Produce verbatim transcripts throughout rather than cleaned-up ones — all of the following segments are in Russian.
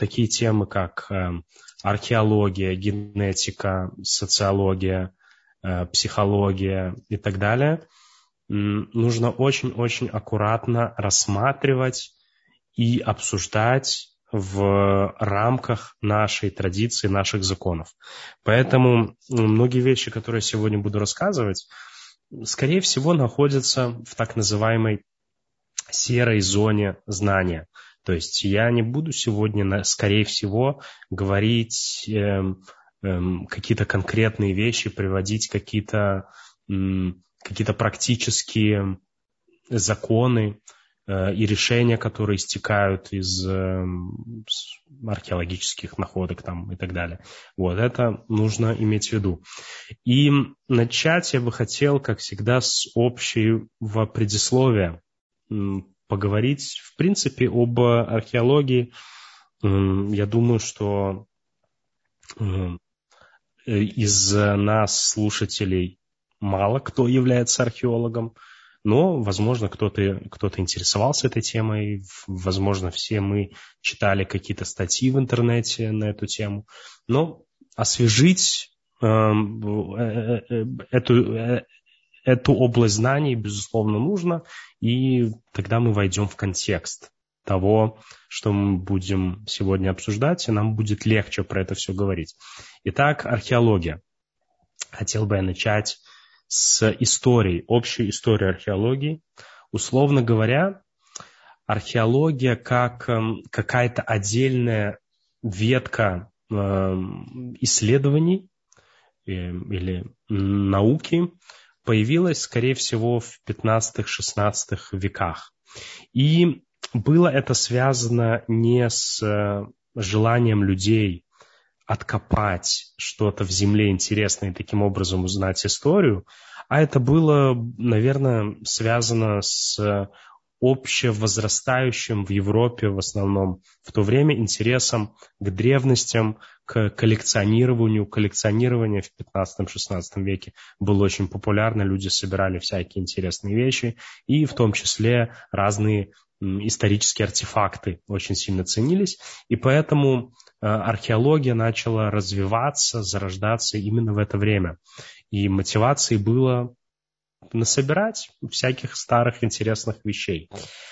такие темы, как археология, генетика, социология, психология и так далее, нужно очень-очень аккуратно рассматривать и обсуждать в рамках нашей традиции, наших законов. Поэтому многие вещи, которые я сегодня буду рассказывать, скорее всего, находятся в так называемой серой зоне знания. То есть я не буду сегодня, скорее всего, говорить э, э, какие-то конкретные вещи, приводить какие-то, э, какие-то практические законы э, и решения, которые истекают из э, археологических находок там, и так далее. Вот это нужно иметь в виду. И начать я бы хотел, как всегда, с общего предисловия, поговорить, в принципе, об археологии. Я думаю, что из нас, слушателей, мало кто является археологом, но, возможно, кто-то, кто-то интересовался этой темой, возможно, все мы читали какие-то статьи в интернете на эту тему. Но освежить э, эту... Эту область знаний, безусловно, нужно, и тогда мы войдем в контекст того, что мы будем сегодня обсуждать, и нам будет легче про это все говорить. Итак, археология. Хотел бы я начать с истории, общей истории археологии. Условно говоря, археология как какая-то отдельная ветка исследований или науки появилась, скорее всего, в пятнадцатом-шестнадцатом веках. И было это связано не с желанием людей откопать что-то в земле интересное и таким образом узнать историю, а это было, наверное, связано с общевозрастающим в Европе в основном в то время интересом к древностям, к коллекционированию. Коллекционирование в пятнадцатом-шестнадцатом веке было очень популярно, люди собирали всякие интересные вещи, и в том числе разные исторические артефакты очень сильно ценились, и поэтому археология начала развиваться, зарождаться именно в это время. И мотивацией было насобирать всяких старых интересных вещей.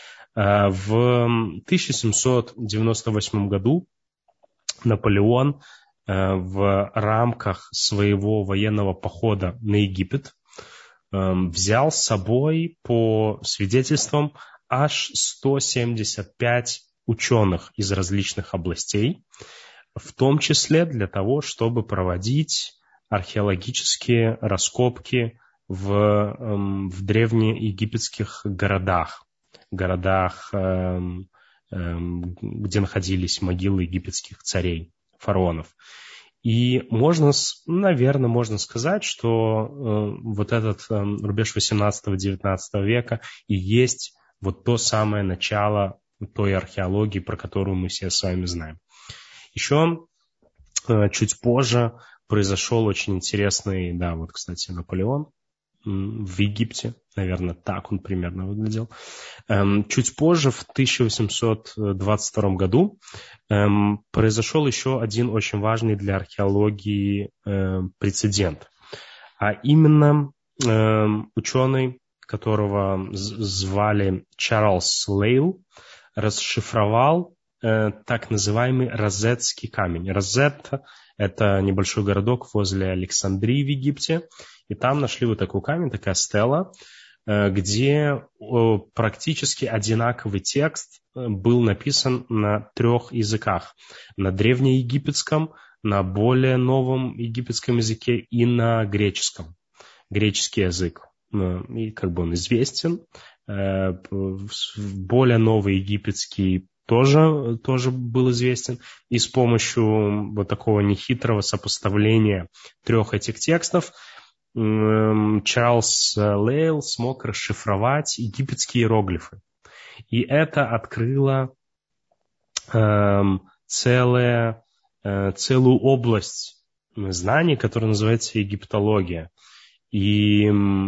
В тысяча семьсот девяносто восьмом году Наполеон в рамках своего военного похода на Египет взял с собой, по свидетельствам, аж сто семьдесят пять ученых из различных областей, в том числе для того, чтобы проводить археологические раскопки в, в древнеегипетских городах, городах, где находились могилы египетских царей, фараонов. И можно, наверное, можно сказать, что вот этот рубеж восемнадцатого-девятнадцатого века и есть вот то самое начало той археологии, про которую мы все с вами знаем. Еще чуть позже произошел очень интересный, да, вот, кстати, Наполеон в Египте, наверное, так он примерно выглядел. Чуть позже, в тысяча восемьсот двадцать втором году, произошел еще один очень важный для археологии прецедент. А именно ученый, которого звали Чарльз Лейл, расшифровал так называемый Розетский камень. Розетта – это небольшой городок возле Александрии в Египте. И там нашли вот такой камень, такая стела, где практически одинаковый текст был написан на трех языках. На древнеегипетском, на более новом египетском языке и на греческом. Греческий язык, и как бы он известен. Более новый египетский тоже, тоже был известен. И с помощью вот такого нехитрого сопоставления трех этих текстов Чарльз Лейл смог расшифровать египетские иероглифы. И это открыло э, целое, э, целую область знаний, которая называется египтология. И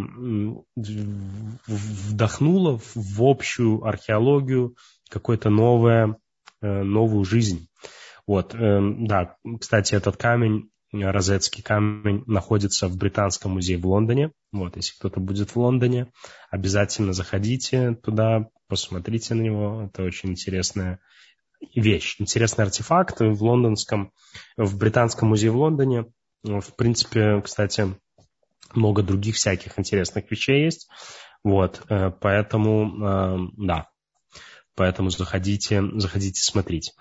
вдохнуло в общую археологию какую-то новую, новую жизнь. Вот, да, кстати, этот камень, Розетский камень, находится в Британском музее в Лондоне. Вот, если кто-то будет в Лондоне, обязательно заходите туда, посмотрите на него. Это очень интересная вещь, интересный артефакт в лондонском, в Британском музее в Лондоне. В принципе, кстати, много других всяких интересных вещей есть. Вот, поэтому, да, поэтому заходите, заходите смотреть.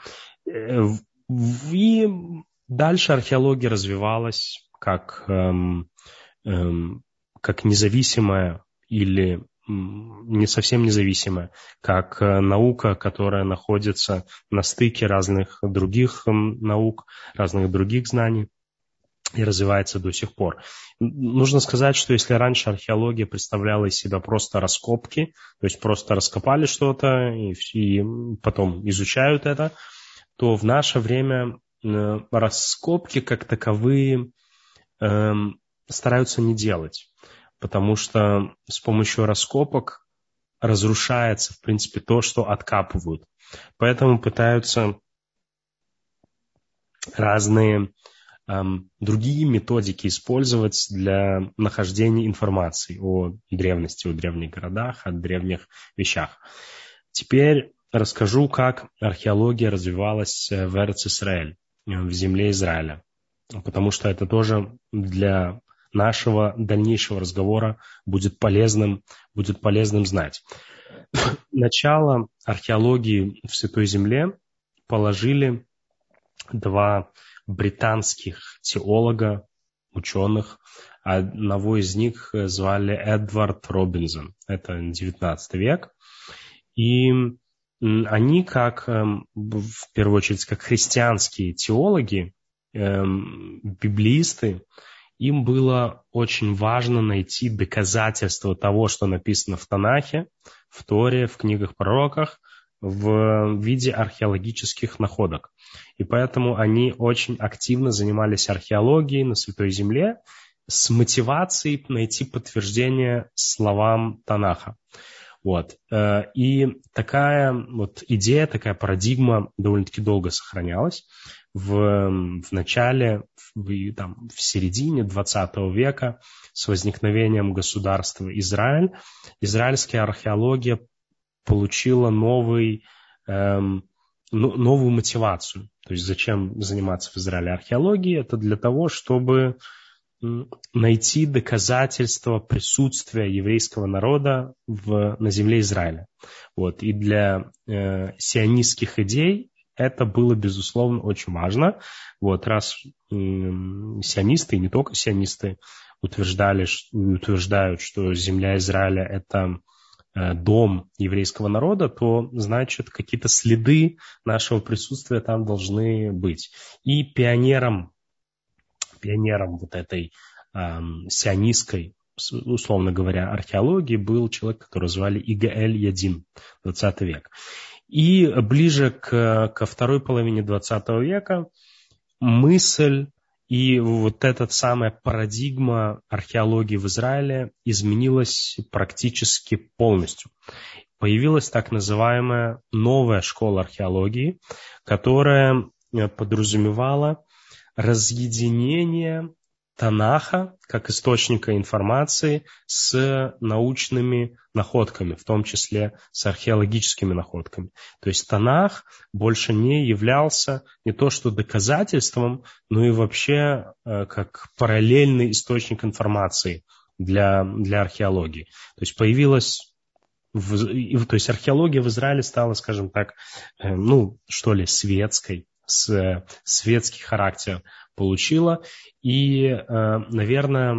И дальше археология развивалась как, эм, эм, как независимая или не совсем независимая, как наука, которая находится на стыке разных других наук, разных других знаний и развивается до сих пор. Нужно сказать, что если раньше археология представляла из себя просто раскопки, то есть просто раскопали что-то и, и потом изучают это, то в наше время э, раскопки как таковые э, стараются не делать, потому что с помощью раскопок разрушается, в принципе, то, что откапывают. Поэтому пытаются разные э, другие методики использовать для нахождения информации о древности, о древних городах, о древних вещах. Теперь расскажу, как археология развивалась в Эрец-Исраэль, в земле Израиля, потому что это тоже для нашего дальнейшего разговора будет полезным, будет полезным знать. Начало археологии в Святой Земле положили два британских теолога, ученых. Одного из них звали Эдвард Робинсон. Это девятнадцатый век. И они, как, в первую очередь, как христианские теологи, библеисты, им было очень важно найти доказательства того, что написано в Танахе, в Торе, в книгах пророках, в виде археологических находок. И поэтому они очень активно занимались археологией на Святой Земле с мотивацией найти подтверждение словам Танаха. Вот. И такая вот идея, такая парадигма довольно-таки долго сохранялась. В, в начале, в, там, в середине двадцатого века с возникновением государства Израиль, израильская археология получила новый, эм, новую мотивацию. То есть зачем заниматься в Израиле археологией? Это для того, чтобы найти доказательства присутствия еврейского народа в, на земле Израиля. Вот. И для э, сионистских идей это было, безусловно, очень важно. Вот. Раз э, сионисты, и не только сионисты, утверждали, утверждают, что земля Израиля – это э, дом еврейского народа, то, значит, какие-то следы нашего присутствия там должны быть. И пионером Пионером вот этой э, сионистской, условно говоря, археологии был человек, которого звали Игаэль Ядин, двадцатый век. И ближе к, ко второй половине двадцатого века мысль и вот эта самая парадигма археологии в Израиле изменилась практически полностью. Появилась так называемая новая школа археологии, которая подразумевала разъединение Танаха как источника информации с научными находками, в том числе с археологическими находками. То есть Танах больше не являлся не то что доказательством, но и вообще э, как параллельный источник информации для, для археологии. То есть появилась, в, то есть археология в Израиле стала, скажем так, э, ну что ли, светской, с, светский характер получила. И, наверное,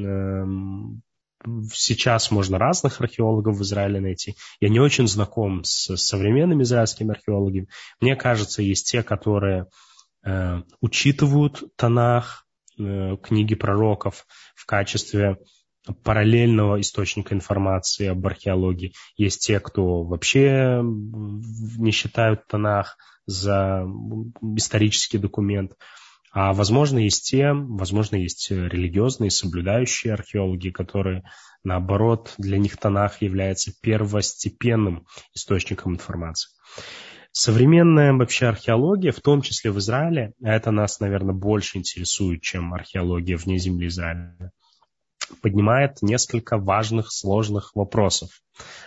сейчас можно разных археологов в Израиле найти. Я не очень знаком с современными израильскими археологами. Мне кажется, есть те, которые учитывают Танах, книги пророков в качестве параллельного источника информации об археологии. Есть те, кто вообще не считают Танах за исторический документ. А возможно, есть те, возможно, есть религиозные, соблюдающие археологи, которые, наоборот, для них Танах является первостепенным источником информации. Современная вообще археология, в том числе в Израиле, а это нас, наверное, больше интересует, чем археология вне земли Израиля, поднимает несколько важных, сложных вопросов.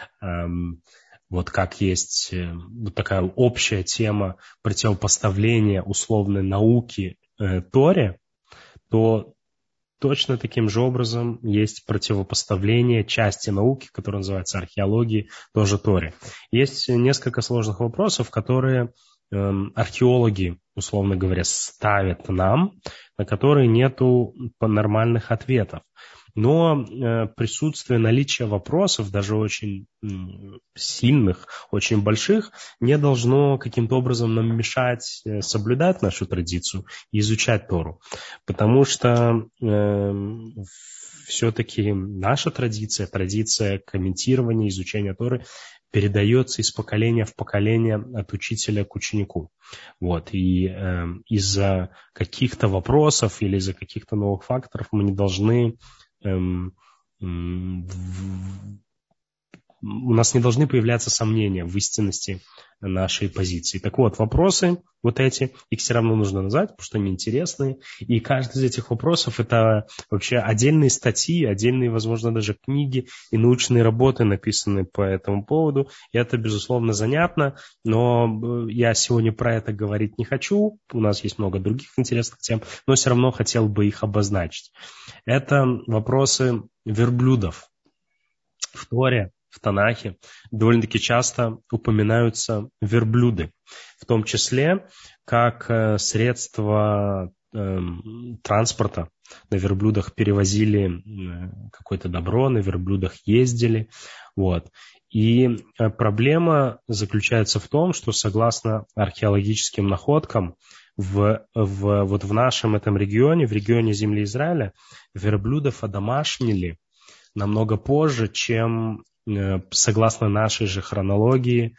Вот как есть вот такая общая тема противопоставления условной науки э, Торе, то точно таким же образом есть противопоставление части науки, которая называется археологией, тоже Торе. Есть несколько сложных вопросов, которые э, археологи, условно говоря, ставят нам, на которые нету нормальных ответов. Но э, присутствие, наличие вопросов, даже очень э, сильных, очень больших, не должно каким-то образом нам мешать э, соблюдать нашу традицию и изучать Тору. Потому что э, все-таки наша традиция, традиция комментирования, изучения Торы передается из поколения в поколение от учителя к ученику. Вот. И э, из-за каких-то вопросов или из-за каких-то новых факторов мы не должны Эм, эм, в, у нас не должны появляться сомнения в истинности нашей позиции. Так вот, вопросы вот эти, их все равно нужно назвать, потому что они интересные. И каждый из этих вопросов – это вообще отдельные статьи, отдельные, возможно, даже книги и научные работы, написанные по этому поводу. И это, безусловно, занятно, но я сегодня про это говорить не хочу. У нас есть много других интересных тем, но все равно хотел бы их обозначить. Это вопросы верблюдов. В Торе, в Танахе довольно-таки часто упоминаются верблюды, в том числе как средство э, транспорта. На верблюдах перевозили какое-то добро, на верблюдах ездили. Вот. И проблема заключается в том, что согласно археологическим находкам, в, в, вот в нашем этом регионе, в регионе земли Израиля, верблюдов одомашнили намного позже, чем, согласно нашей же хронологии,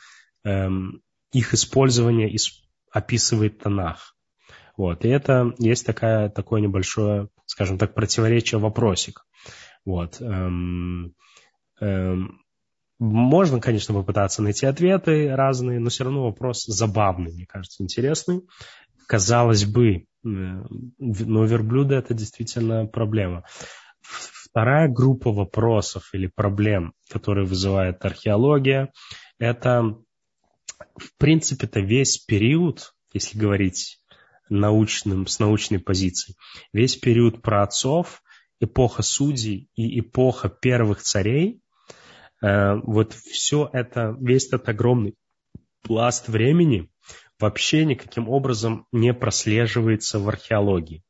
их использование описывает Танах. Вот. И это есть такая, такое небольшое, скажем так, противоречие, вопросик. Вот. Можно, конечно, попытаться найти ответы разные, но все равно вопрос забавный, мне кажется, интересный. Казалось бы, но верблюды – это действительно проблема. Вторая группа вопросов или проблем, которые вызывает археология, это, в принципе-то, весь период, если говорить научным, с научной позиции, весь период праотцов, эпоха судей и эпоха первых царей, вот все это, весь этот огромный пласт времени вообще никаким образом не прослеживается в археологии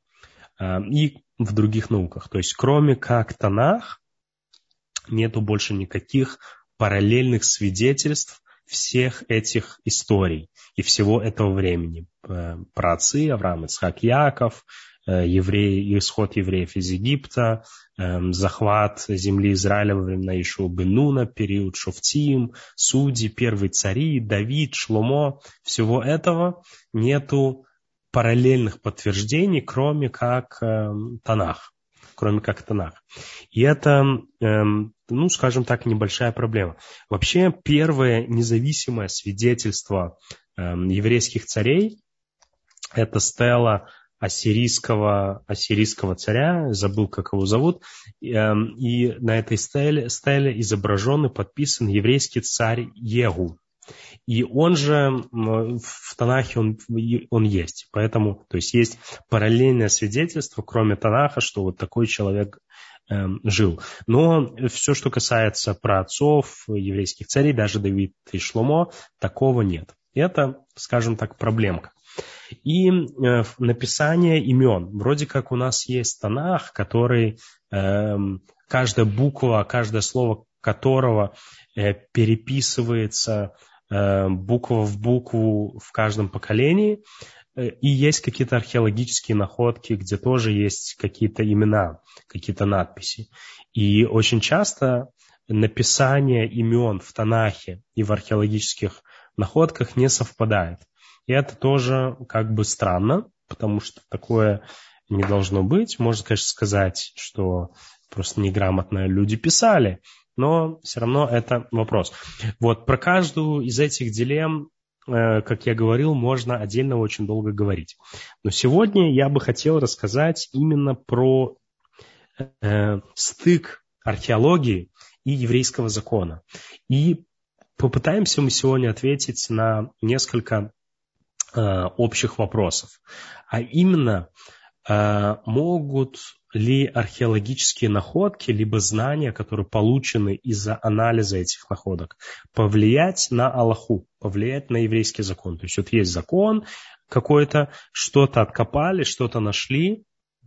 и в других науках. То есть кроме как Танах нету больше никаких параллельных свидетельств всех этих историй и всего этого времени. Праотцы Авраам, Ицхак, Яаков, евреи, исход евреев из Египта, захват земли Израиля во времена Иешуа бен Нуна, период Шофтим, судьи, первые цари, Давид, Шломо. Всего этого нету параллельных подтверждений, кроме как э, Танах. Кроме как Танах. И это, э, ну, скажем так, небольшая проблема. Вообще, первое независимое свидетельство э, еврейских царей – это стела ассирийского, ассирийского царя, забыл, как его зовут, э, и на этой стеле, стеле изображен и подписан еврейский царь Егу. И он же в Танахе он, он есть. Поэтому, то есть есть параллельное свидетельство, кроме Танаха, что вот такой человек э, жил. Но все, что касается праотцов, еврейских царей, даже Давид и Шломо, такого нет. Это, скажем так, проблемка. И э, написание имен. Вроде как у нас есть Танах, который, э, каждая буква, каждое слово которого э, переписывается буква в букву в каждом поколении, и есть какие-то археологические находки, где тоже есть какие-то имена, какие-то надписи. И очень часто написание имен в Танахе и в археологических находках не совпадает. И это тоже как бы странно, потому что такое не должно быть. Можно, конечно, сказать, что просто неграмотно люди писали, но все равно это вопрос. Вот про каждую из этих дилемм как я говорил, можно отдельно очень долго говорить. Но сегодня я бы хотел рассказать именно про э, стык археологии и еврейского закона. И попытаемся мы сегодня ответить на несколько э, общих вопросов. А именно, э, могут ли археологические находки, либо знания, которые получены из-за анализа этих находок, повлиять на Аллаху, повлиять на еврейский закон? То есть вот есть закон какой-то, что-то откопали, что-то нашли,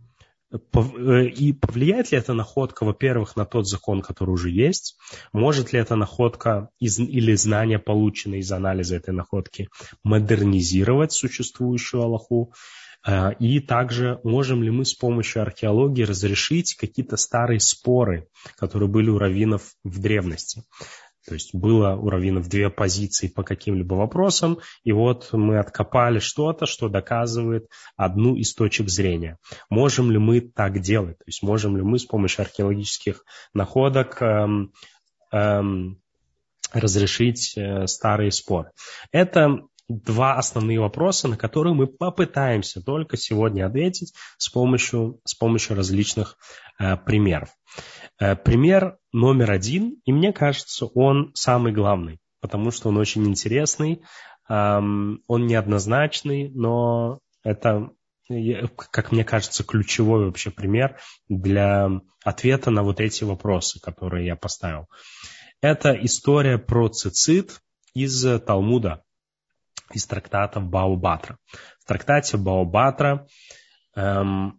и повлияет ли эта находка, во-первых, на тот закон, который уже есть? Может ли эта находка из, или знания, полученные из анализа этой находки, модернизировать существующую Аллаху? И также можем ли мы с помощью археологии разрешить какие-то старые споры, которые были у раввинов в древности? То есть было у раввинов две позиции по каким-либо вопросам, и вот мы откопали что-то, что доказывает одну из точек зрения. Можем ли мы так делать? То есть можем ли мы с помощью археологических находок эм, эм, разрешить э, старые споры? Это два основные вопроса, на которые мы попытаемся только сегодня ответить с помощью, с помощью различных э, примеров. Э, пример номер один, и мне кажется, он самый главный, потому что он очень интересный, э, он неоднозначный, но это, как мне кажется, ключевой вообще пример для ответа на вот эти вопросы, которые я поставил. Это история про цицит из Талмуда, из трактата Бава Батра. В трактате Бава Батра эм,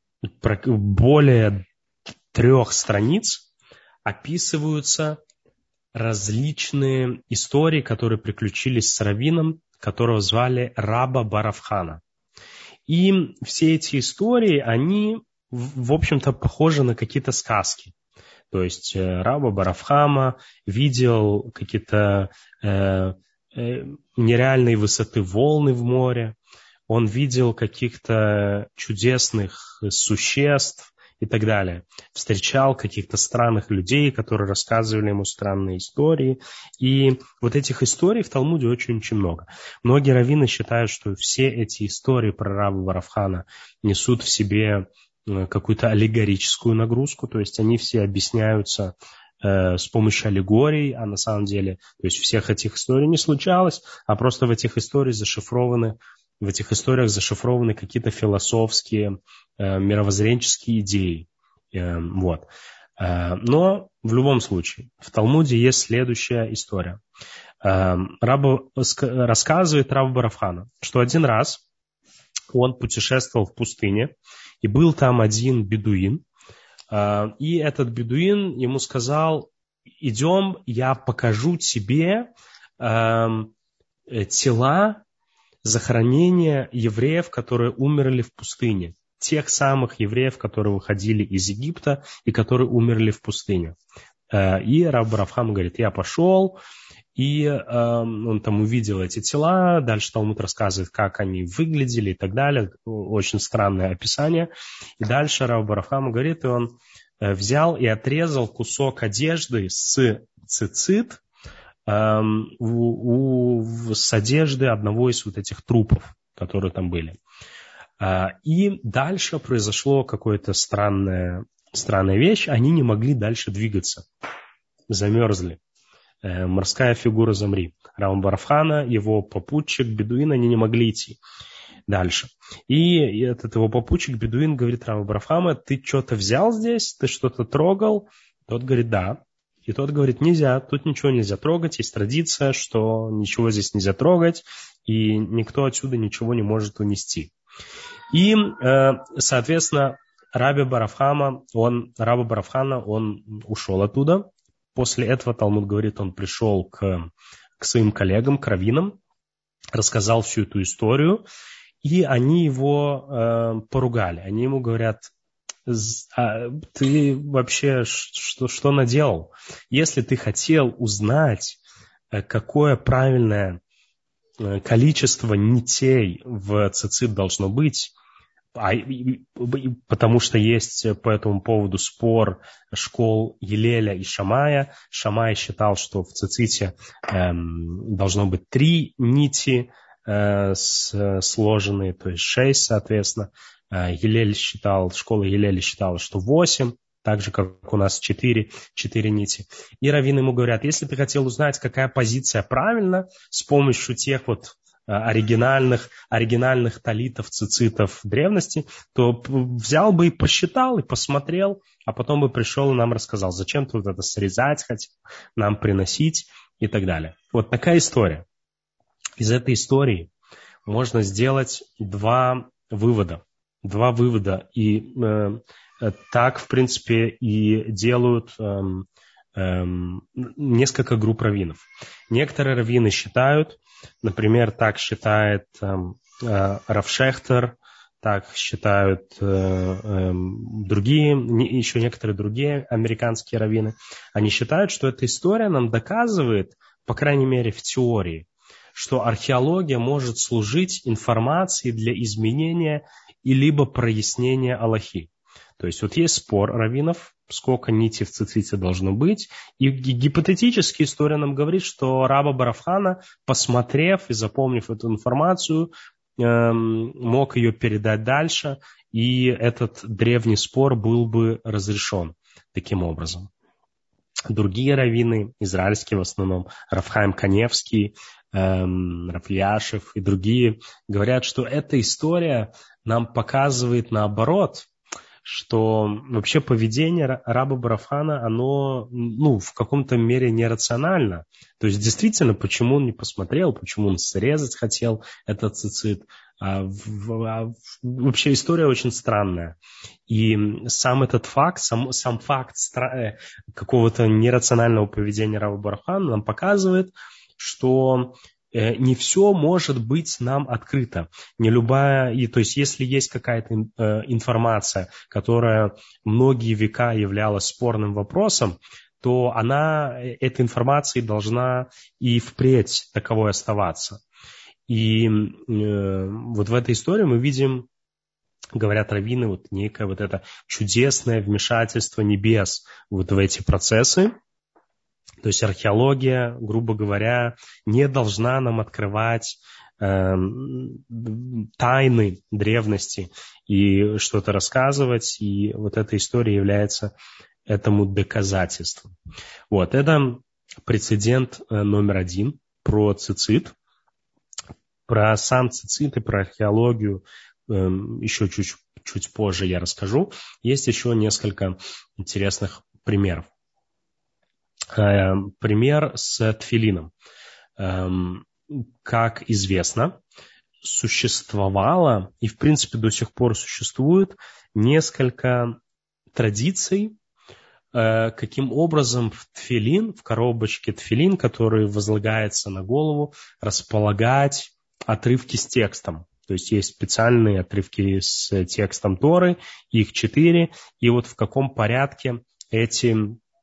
более трех страниц описываются различные истории, которые приключились с раввином, которого звали Раба Баравхана. И все эти истории, они, в общем-то, похожи на какие-то сказки. То есть Раба Баравхана видел какие-то э, нереальной высоты волны в море, он видел каких-то чудесных существ и так далее, встречал каких-то странных людей, которые рассказывали ему странные истории, и вот этих историй в Талмуде очень-очень много. Многие раввины считают, что все эти истории про Раба Баравхана несут в себе какую-то аллегорическую нагрузку, то есть они все объясняются с помощью аллегорий, а на самом деле, то есть всех этих историй не случалось, а просто в этих историях зашифрованы, в этих историях зашифрованы какие-то философские, э, мировоззренческие идеи. Э, вот. Э, но в любом случае, в Талмуде есть следующая история. Э, Раба, рассказывает Рав Баравхана, что один раз он путешествовал в пустыне, и был там один бедуин, и этот бедуин ему сказал: идем, я покажу тебе э, тела захоронения евреев, которые умерли в пустыне. Тех самых евреев, которые выходили из Египта и которые умерли в пустыне. Э, и Рав Баравхан говорит: я пошел, и э, он там увидел эти тела. Дальше Талмуд рассказывает, как они выглядели и так далее. Очень странное описание. И дальше Рав Баравхан говорит, и он э, взял и отрезал кусок одежды с цицит э, у, у, с одежды одного из вот этих трупов, которые там были. Э, и дальше произошло какое-то странное, странная вещь. Они не могли дальше двигаться. Замерзли. Морская фигура замри. Рав Баравхана, его попутчик, бедуин, они не могли идти дальше. И этот его попутчик, бедуин, говорит Раву Баравхана: ты что-то взял здесь? Ты что-то трогал? Тот говорит: да. И тот говорит: нельзя, тут ничего нельзя трогать. Есть традиция, что ничего здесь нельзя трогать, и никто отсюда ничего не может унести. И, соответственно, Раби Баравхана, он, Раба Баравхана, он ушел оттуда. После этого Талмуд говорит, он пришел к, к своим коллегам, к раввинам, рассказал всю эту историю, и они его э, поругали. Они ему говорят: а ты вообще что, что наделал? Если ты хотел узнать, какое правильное количество нитей в цицит должно быть, а, потому что есть по этому поводу спор школ Елеля и Шамая. Шамай считал, что в циците эм, должно быть три нити э, с, сложенные, то есть шесть, соответственно. Елель считал, школа Елеля считала, что восемь, так же, как у нас четыре, четыре нити. И раввины ему говорят, если ты хотел узнать, какая позиция правильна, с помощью тех вот оригинальных, оригинальных талитов, цицитов древности, то взял бы и посчитал, и посмотрел, а потом бы пришел и нам рассказал, зачем ты вот это срезать хотел, нам приносить и так далее. Вот такая история. Из этой истории можно сделать два вывода. Два вывода. И э, так, в принципе, и делают э, э, несколько групп раввинов. Некоторые раввины считают, например, так считает э, э, Рав Шехтер, так считают э, э, другие, еще некоторые другие американские раввины. Они считают, что эта история нам доказывает, по крайней мере в теории, что археология может служить информацией для изменения и либо прояснения алахи. То есть вот есть спор раввинов, сколько нитей в циците должно быть, и гипотетически история нам говорит, что раба Бар-Хана, посмотрев и запомнив эту информацию, мог ее передать дальше, и этот древний спор был бы разрешен таким образом. Другие раввины, израильские в основном, Рав Хаим Каневский, эм, Рав Яшев и другие, говорят, что эта история нам показывает наоборот, что вообще поведение раба Бар-Хана, оно ну, в каком-то мере нерационально. То есть действительно, почему он не посмотрел, почему он срезать хотел этот цицит. А, в, а, вообще история очень странная. И сам этот факт, сам, сам факт стра- какого-то нерационального поведения раба Бар-Хана нам показывает, что не все может быть нам открыто. Не любая, и, то есть если есть какая-то э, информация, которая многие века являлась спорным вопросом, то она, эта информация должна и впредь таковой оставаться. И э, вот в этой истории мы видим, говорят раввины, вот некое вот это чудесное вмешательство небес вот в эти процессы. То есть археология, грубо говоря, не должна нам открывать э, тайны древности и что-то рассказывать. И вот эта история является этому доказательством. Вот, это прецедент номер один про цицит. Про сам цицит и про археологию э, еще чуть, чуть позже я расскажу. Есть еще несколько интересных примеров. Пример с тфилином. Как известно, существовало и, в принципе, до сих пор существует несколько традиций, каким образом в тфилин, в коробочке тфилин, который возлагается на голову, располагать отрывки с текстом. То есть есть специальные отрывки с текстом Торы, их четыре, и вот в каком порядке эти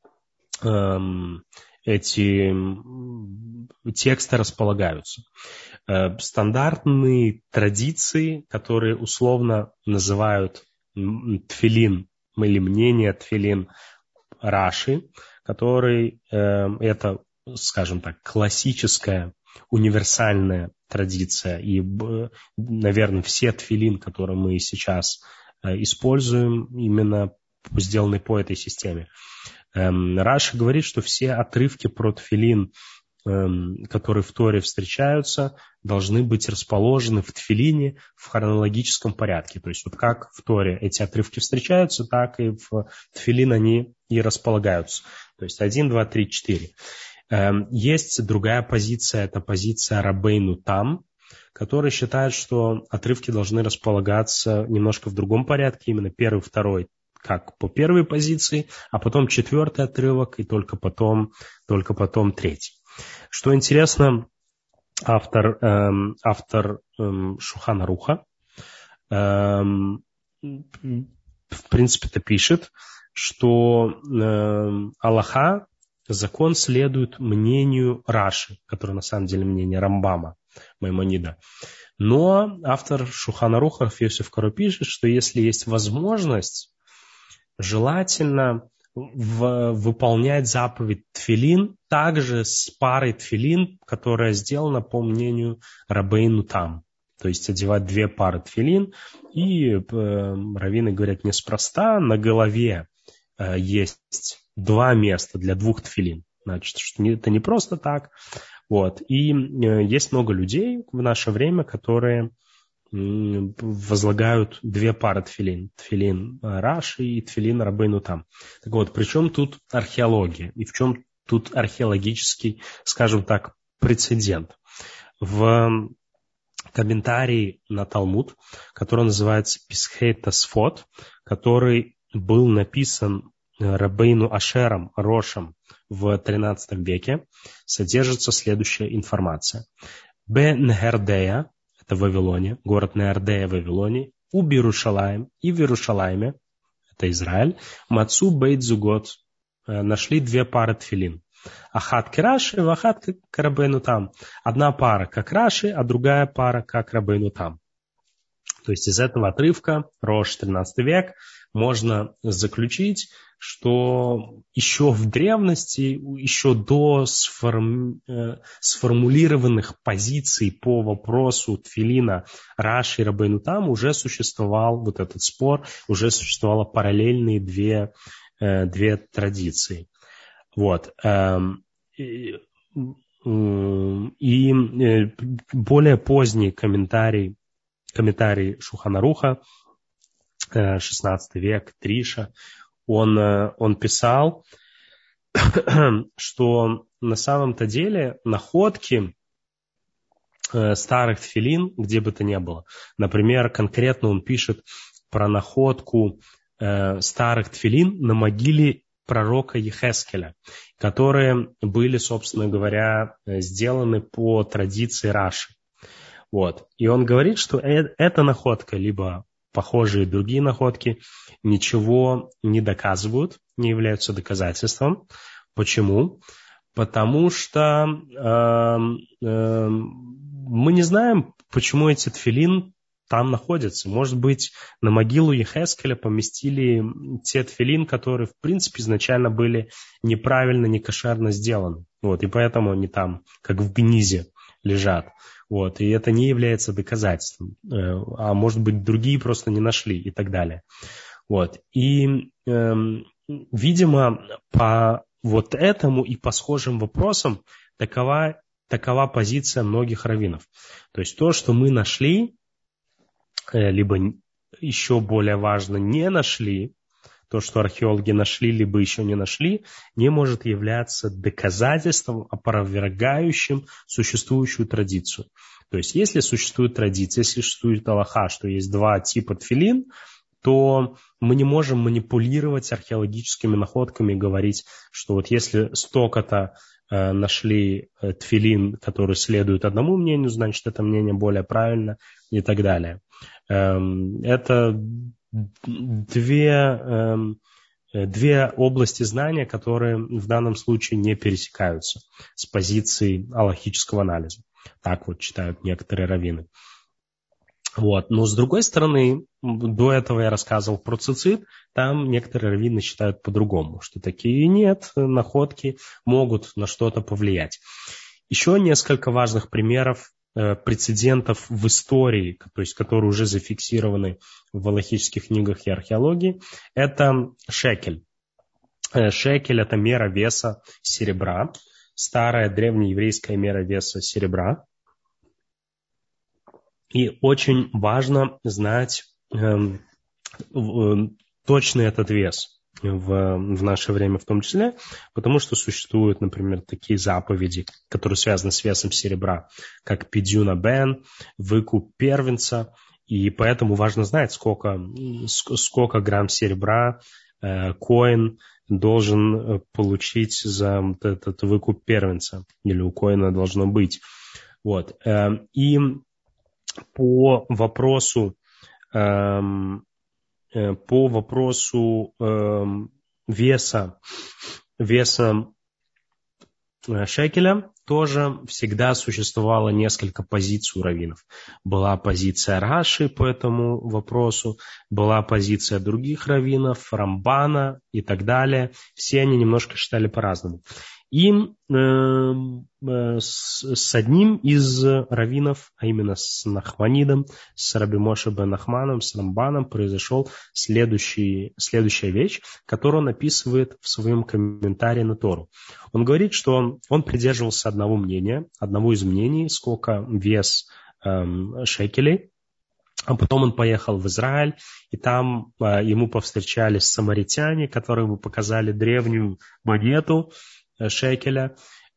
эти тексты располагаются. Стандартные традиции, которые условно называют тфилин или мнение тфилин Раши, который это, скажем так, классическая универсальная традиция. И, наверное, все тфилин, которые мы сейчас используем, именно сделаны по этой системе. Раши говорит, что все отрывки про тфилин, которые в Торе встречаются, должны быть расположены в тфилине в хронологическом порядке. То есть вот как в Торе эти отрывки встречаются, так и в тфилин они и располагаются. То есть один, два, три, четыре. Есть другая позиция, это позиция Рабейну Там, который считает, что отрывки должны располагаться немножко в другом порядке, именно первый, второй, как по первой позиции, а потом четвертый отрывок и только потом, только потом третий. Что интересно, автор, эм, автор эм, Шулхан Аруха эм, в принципе-то пишет, что эм, Алаха, закон следует мнению Раши, который на самом деле мнение Рамбама. Маймонида. Но автор Шулхан Аруха Рав Йосеф Каро пишет, что если есть возможность, желательно в, выполнять заповедь тфилин также с парой тфилин, которая сделана по мнению Рабейну Там. То есть одевать две пары тфилин. И э, раввины говорят неспроста, на голове э, есть два места для двух тфилин. Значит, что это не просто так. Вот. И э, есть много людей в наше время, которые возлагают две пары тфилин. Тфилин Раши и тфилин Рабейну Там. Так вот, при чем тут археология? И в чем тут археологический, скажем так, прецедент? В комментарии на Талмуд, который называется Писхей Тосфот, который был написан Рабейну Ашером Рошем в тринадцатом веке, содержится следующая информация. Бе Нехердея, это в Вавилоне, город Неардея в Вавилоне, у Бирушалаем и в Иерушалайме, это Израиль, Мацу Бейт Зугот, нашли две пары тфилин. Ахат Раши, Ахат к Рабейну Там. Одна пара как Раши, а другая пара как Рабейну Там. То есть из этого отрывка, Рош, тринадцатый век, можно заключить, что еще в древности, еще до сформ... сформулированных позиций по вопросу тфилина Раши и Рабейну Там уже существовал вот этот спор, уже существовало параллельные две, две традиции. Вот. И более поздний комментарий, комментарий Шулхан Аруха, шестнадцатый век, Триша, он, он писал, что на самом-то деле находки старых тфилин, где бы то ни было, например, конкретно он пишет про находку старых тфилин на могиле пророка Ехескеля, которые были, собственно говоря, сделаны по традиции Раши. Вот. И он говорит, что э- эта находка, либо похожие другие находки, ничего не доказывают, не являются доказательством. Почему? Потому что э- э- мы не знаем, почему эти тфилин там находятся. Может быть, на могилу Ехескеля поместили те тфилин, которые, в принципе, изначально были неправильно, некошерно сделаны. Вот, и поэтому они там, как в гнизе, лежат. Вот, и это не является доказательством. А может быть, другие просто не нашли и так далее. Вот, и, э, видимо, по вот этому и по схожим вопросам такова, такова позиция многих раввинов. То есть то, что мы нашли, либо еще более важно, не нашли, то, что археологи нашли, либо еще не нашли, не может являться доказательством, опровергающим существующую традицию. То есть, если существует традиция, если существует алаха, что есть два типа тфилин, то мы не можем манипулировать археологическими находками и говорить, что вот если столько-то э, нашли тфилин, которые следуют одному мнению, значит, это мнение более правильно и так далее. Это две, две области знания, которые в данном случае не пересекаются с позиции алахического анализа. Так вот читают некоторые раввины. Вот. Но с другой стороны, до этого я рассказывал про цицит, там некоторые раввины считают по-другому, что такие нет, находки могут на что-то повлиять. Еще несколько важных примеров прецедентов в истории, то есть которые уже зафиксированы в алахических книгах и археологии, это шекель. Шекель – это мера веса серебра, старая древнееврейская мера веса серебра. И очень важно знать э, точный этот вес в, в наше время в том числе, потому что существуют, например, такие заповеди, которые связаны с весом серебра, как пидюна бен, выкуп первенца, и поэтому важно знать, сколько, сколько грамм серебра э, коэн должен получить за вот этот выкуп первенца, или у коэна должно быть. Вот. Э, и по вопросу э, по вопросу э, веса, веса шекеля, тоже всегда существовало несколько позиций у раввинов. Была позиция Раши по этому вопросу, была позиция других раввинов, Рамбана и так далее. Все они немножко считали по-разному. И э, э, с, с одним из раввинов, а именно с Нахманидом, с Раби Моше бен Нахманом, с Рамбаном, произошел следующий, следующая вещь, которую он описывает в своем комментарии на Тору. Он говорит, что он, он придерживался одного мнения, одного из мнений, сколько вес э, шекелей. А потом он поехал в Израиль, и там э, ему повстречались самаритяне, которые ему показали древнюю монету шекеля,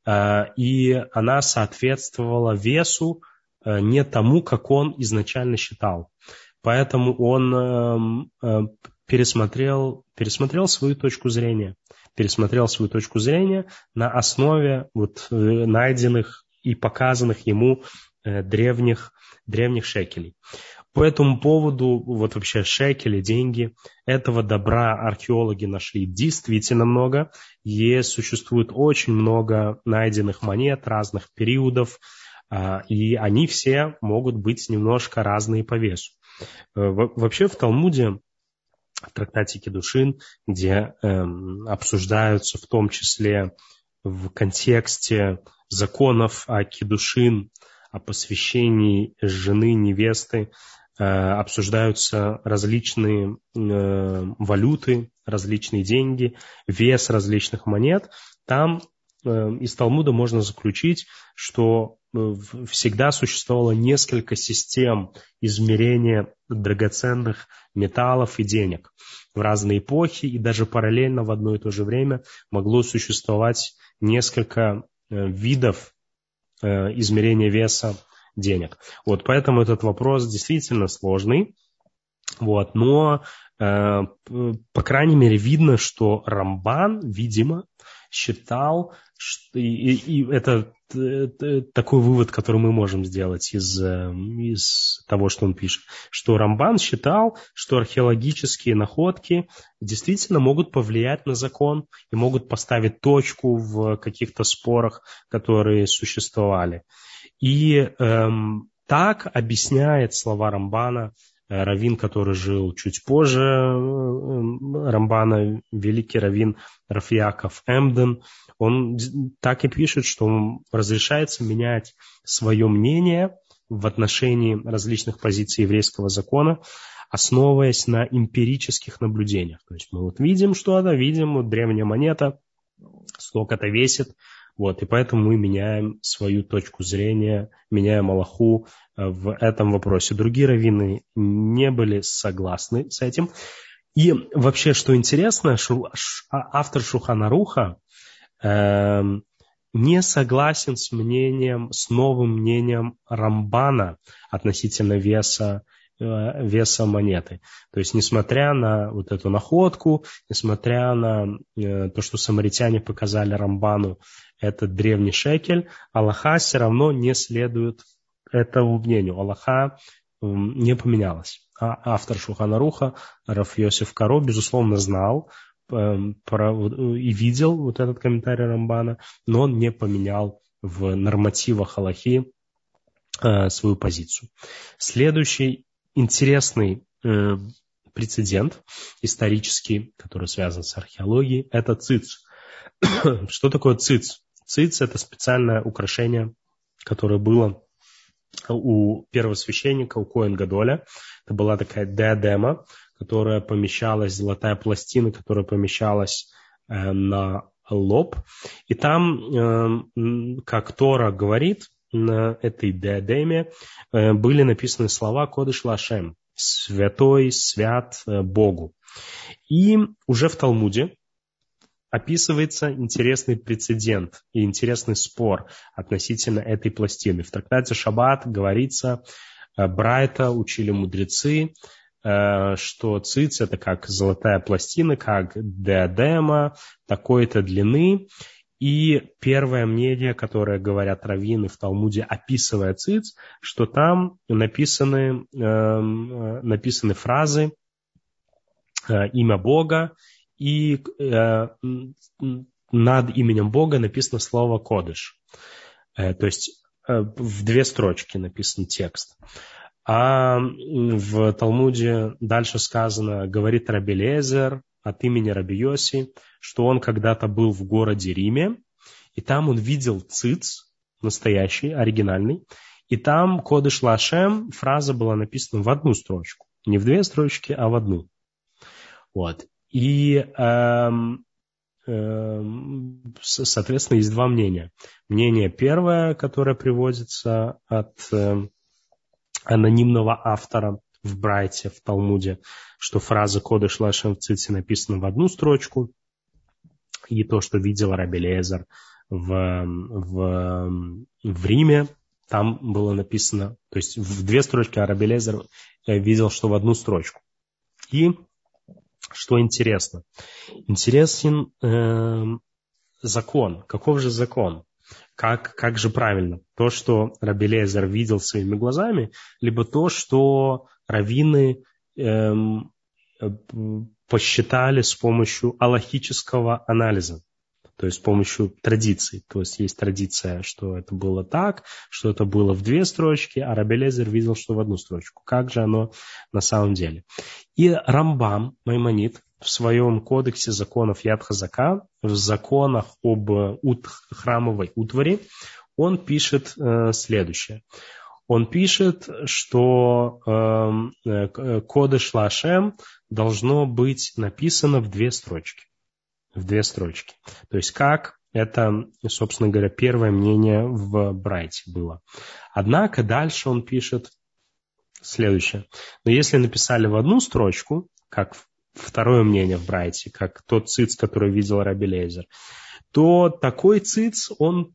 и она соответствовала весу не тому, как он изначально считал. Поэтому он пересмотрел, пересмотрел свою точку зрения, пересмотрел свою точку зрения на основе вот найденных и показанных ему древних, древних шекелей. По этому поводу, вот вообще шекели, деньги, этого добра археологи нашли действительно много. И существует очень много найденных монет разных периодов, и они все могут быть немножко разные по весу. Вообще в Талмуде, в трактате Кидушин, где эм, обсуждаются в том числе в контексте законов о Кидушин, о посвящении жены, невесты, обсуждаются различные э, валюты, различные деньги, вес различных монет. Там э, из Талмуда можно заключить, что э, всегда существовало несколько систем измерения драгоценных металлов и денег в разные эпохи, и даже параллельно в одно и то же время могло существовать несколько э, видов э, измерения веса денег. Вот, поэтому этот вопрос действительно сложный. Вот, но, э, по крайней мере, видно, что Рамбан, видимо, считал, что, и, и это, это такой вывод, который мы можем сделать из, из того, что он пишет, что Рамбан считал, что археологические находки действительно могут повлиять на закон и могут поставить точку в каких-то спорах, которые существовали. И эм, так объясняет слова Рамбана э, раввин, который жил чуть позже э, Рамбана, великий раввин Рав Яаков Эмден. Он так и пишет, что разрешается менять свое мнение в отношении различных позиций еврейского закона, основываясь на эмпирических наблюдениях. То есть мы вот видим что-то, видим вот древняя монета, столько-то весит. Вот, и поэтому мы меняем свою точку зрения, меняем алаху в этом вопросе. Другие раввины не были согласны с этим. И вообще, что интересно, автор Шулхан Аруха э, не согласен с мнением, с новым мнением Рамбана относительно веса, э, веса монеты. То есть, несмотря на вот эту находку, несмотря на э, то, что самаритяне показали Рамбану, этот древний шекель, алаха все равно не следует этому мнению. Алаха не поменялась. А автор Шулхан Аруха, Рав Йосеф Каро, безусловно, знал э, про, и видел вот этот комментарий Рамбана, но он не поменял в нормативах алахи э, свою позицию. Следующий интересный э, прецедент исторический, который связан с археологией, это циц. Что такое циц? Циц – это специальное украшение, которое было у первосвященника, у Коэн Гадоля. Это была такая диадема, которая помещалась, золотая пластина, которая помещалась э, на лоб. И там, э, как Тора говорит, на этой диадеме э, были написаны слова «Кодеш Лашем», «Святой, свят Богу». И уже в Талмуде описывается интересный прецедент и интересный спор относительно этой пластины. В трактате Шаббат говорится, Брайта учили мудрецы, что циц – это как золотая пластина, как диадема такой-то длины. И первое мнение, которое говорят раввины в Талмуде, описывая циц, что там написаны, написаны фразы «имя Бога», и э, над именем Бога написано слово «кодеш». То есть в две строчки написан текст. А в Талмуде дальше сказано, говорит Раби Элиэзер от имени Раби Йоси, что он когда-то был в городе Риме, и там он видел циц, настоящий, оригинальный, и там Кодеш Лашем, фраза была написана в одну строчку. Не в две строчки, а в одну. Вот. И, эм, эм, соответственно, есть два мнения. Мнение первое, которое приводится от э, анонимного автора в Брайте, в Талмуде, что фраза Кодеш Лашем в Цице написана в одну строчку, и то, что видел Раби Элиэзер в, в, в Риме, там было написано, то есть в две строчки, а Раби Элиэзер видел, что в одну строчку. И что интересно? Интересен э, закон. Каков же закон? Как, как же правильно? То, что Раби Элиэзер видел своими глазами, либо то, что раввины э, посчитали с помощью алахического анализа. То есть с помощью традиций. То есть есть традиция, что это было так, что это было в две строчки, а Раби Элиэзер видел, что в одну строчку. Как же оно на самом деле? И Рамбам, Маймонид, в своем кодексе законов Яд Хазака, в законах об ут, храмовой утвари, он пишет э, следующее. Он пишет, что э, Кодеш Лашем должно быть написано в две строчки. В две строчки. То есть как это, собственно говоря, первое мнение в Брайте было. Однако дальше он пишет следующее. Но если написали в одну строчку, как второе мнение в Брайте, как тот циц, который видел Раби Элиэзер, то такой циц, он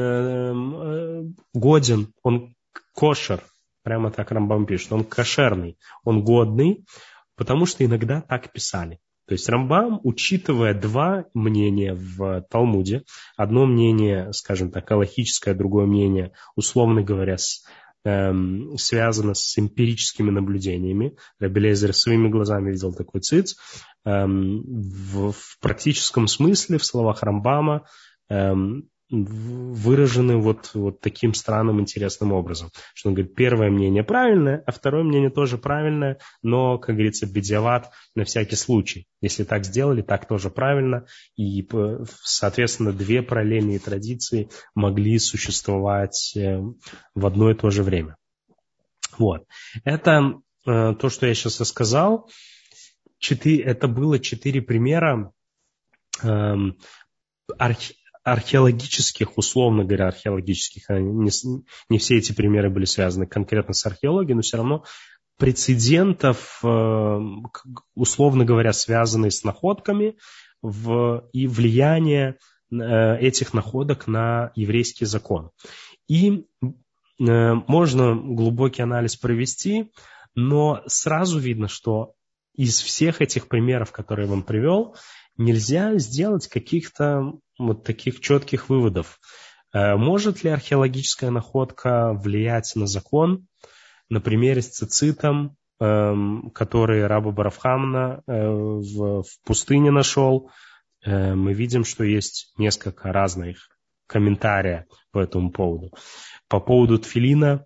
э, годен, он кошер. Прямо так Рамбам пишет. Он кошерный, он годный, потому что иногда так писали. То есть Рамбам, учитывая два мнения в Талмуде, одно мнение, скажем так, алахическое, другое мнение, условно говоря, с, эм, связано с эмпирическими наблюдениями. Раби Элиэзер своими глазами видел такой циц. Эм, в, в практическом смысле, в словах Рамбама, эм, выражены вот, вот таким странным, интересным образом. Что он говорит, первое мнение правильное, а второе мнение тоже правильное, но, как говорится, бедиават на всякий случай. Если так сделали, так тоже правильно. И, соответственно, две параллельные традиции могли существовать в одно и то же время. Вот. Это то, что я сейчас рассказал. Четыре, это было четыре примера эм, архи археологических, условно говоря, археологических, не, не все эти примеры были связаны конкретно с археологией, но все равно прецедентов, условно говоря, связанные с находками в, и влияние этих находок на еврейский закон. И можно глубокий анализ провести, но сразу видно, что из всех этих примеров, которые я вам привел, нельзя сделать каких-то вот таких четких выводов. Может ли археологическая находка влиять на закон? На примере с цицитом, который Раба Барафхамна в пустыне нашел, мы видим, что есть несколько разных комментариев по этому поводу. По поводу тфилина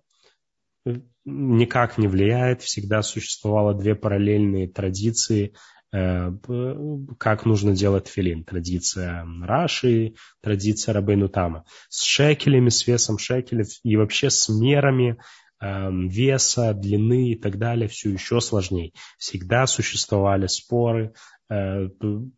никак не влияет. Всегда существовало две параллельные традиции, как нужно делать тфилин. Традиция Раши, традиция Рабейну Тама. С шекелями, с весом шекелев и вообще с мерами э, веса, длины и так далее все еще сложнее. Всегда существовали споры, э,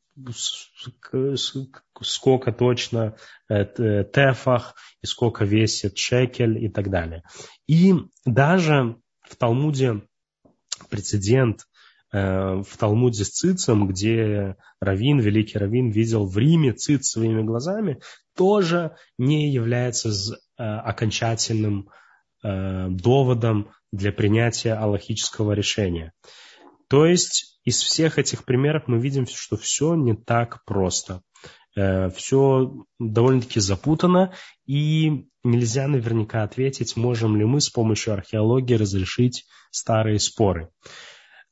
сколько точно э, тефах, и сколько весит шекель и так далее. И даже в Талмуде прецедент, в Талмуде с цицем, где раввин, великий раввин, видел в Риме циц своими глазами, тоже не является окончательным доводом для принятия алахического решения. То есть из всех этих примеров мы видим, что все не так просто. Все довольно-таки запутано, и нельзя наверняка ответить, можем ли мы с помощью археологии разрешить старые споры.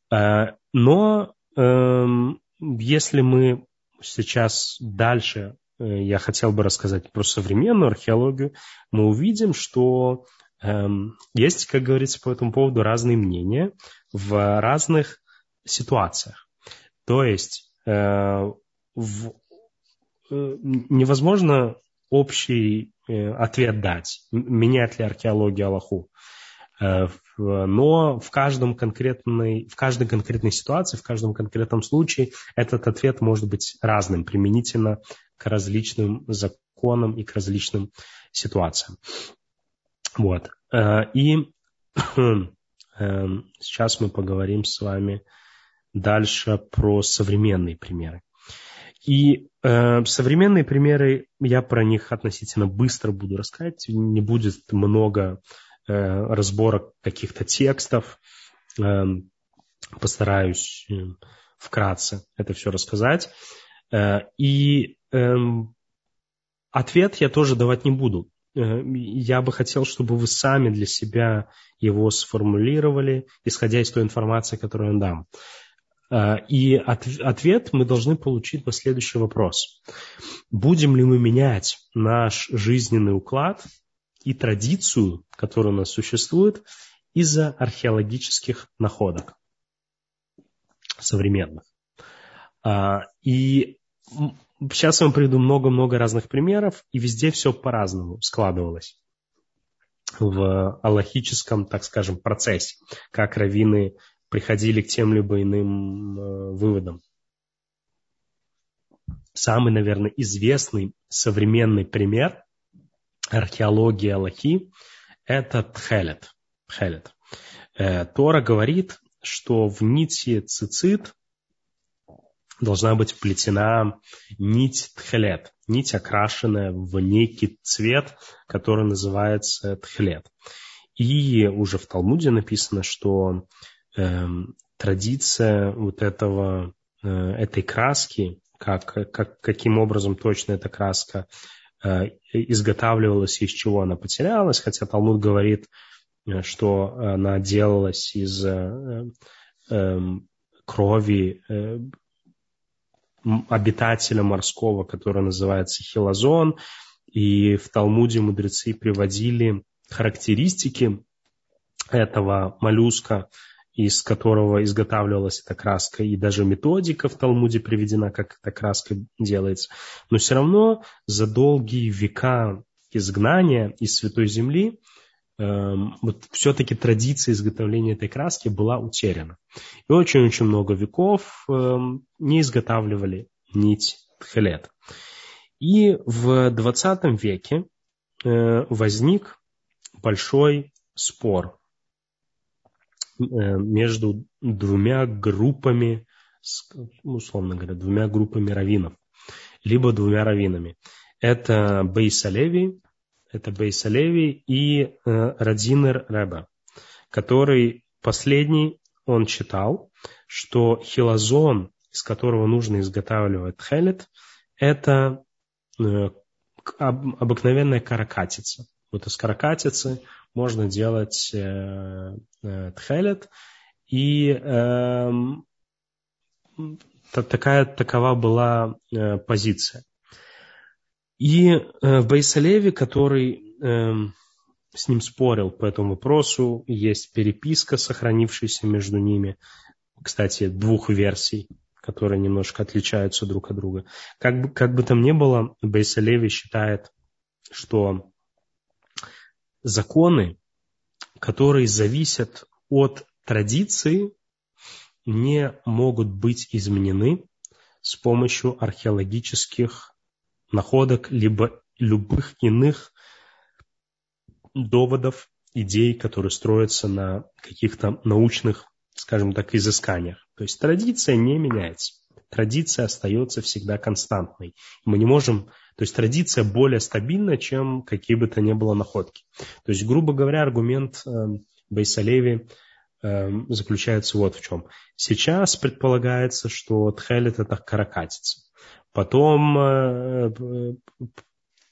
Но э, если мы сейчас дальше я хотел бы рассказать про современную археологию, мы увидим, что э, есть, как говорится, по этому поводу разные мнения в разных ситуациях. То есть э, в, э, невозможно общий э, ответ дать, меняет ли археология Аллаху. Э, но в, каждом конкретной, в каждой конкретной ситуации, в каждом конкретном случае этот ответ может быть разным, применительно к различным законам и к различным ситуациям. Вот. Э, и э, сейчас мы поговорим с вами дальше про современные примеры. И э, современные примеры, я про них относительно быстро буду рассказать, не будет много э, разборок каких-то текстов, э, постараюсь э, вкратце это все рассказать. Э, и э, ответ я тоже давать не буду. Э, я бы хотел, чтобы вы сами для себя его сформулировали, исходя из той информации, которую я дам. И ответ мы должны получить на следующий вопрос. Будем ли мы менять наш жизненный уклад и традицию, которая у нас существует, из-за археологических находок современных? И сейчас я вам приведу много-много разных примеров, и везде все по-разному складывалось в аллахическом, так скажем, процессе, как раввины приходили к тем либо иным э, выводам. Самый, наверное, известный современный пример археологии Аллахи – это Тхелет. Тхелет. Э, Тора говорит, что в нити цицит должна быть вплетена нить Тхелет, нить, окрашенная в некий цвет, который называется Тхелет. И уже в Талмуде написано, что традиция вот этого, этой краски, как, как, каким образом точно эта краска изготавливалась и из чего она потерялась, хотя Талмуд говорит, что она делалась из крови обитателя морского, который называется хилозон, и в Талмуде мудрецы приводили характеристики этого моллюска, из которого изготавливалась эта краска, и даже методика в Талмуде приведена, как эта краска делается. Но все равно за долгие века изгнания из Святой Земли э, вот все-таки традиция изготовления этой краски была утеряна. И очень-очень много веков э, не изготавливали нить Тхелет. И в двадцатом веке э, возник большой спор между двумя группами, условно говоря, двумя группами раввинов, либо двумя раввинами. Это Бейс Алеви, это Бейс Алеви и э, Радзинер Ребе, который последний, он считал, что хилозон, из которого нужно изготавливать тхелет, это э, об, обыкновенная каракатица. Вот из каракатицы можно делать э, э, тхелет, и э, такая, такова была э, позиция. И э, Бейс Алеви, который э, с ним спорил по этому вопросу, есть переписка, сохранившаяся между ними, кстати, двух версий, которые немножко отличаются друг от друга. Как бы, как бы там ни было, Бейс Алеви считает, что законы, которые зависят от традиции, не могут быть изменены с помощью археологических находок, либо любых иных доводов, идей, которые строятся на каких-то научных, скажем так, изысканиях. То есть традиция не меняется. Традиция остается всегда константной. Мы не можем... То есть традиция более стабильна, чем какие бы то ни было находки. То есть, грубо говоря, аргумент э, Бейс Алеви э, заключается вот в чем. Сейчас предполагается, что тхелет – это каракатица. Потом э,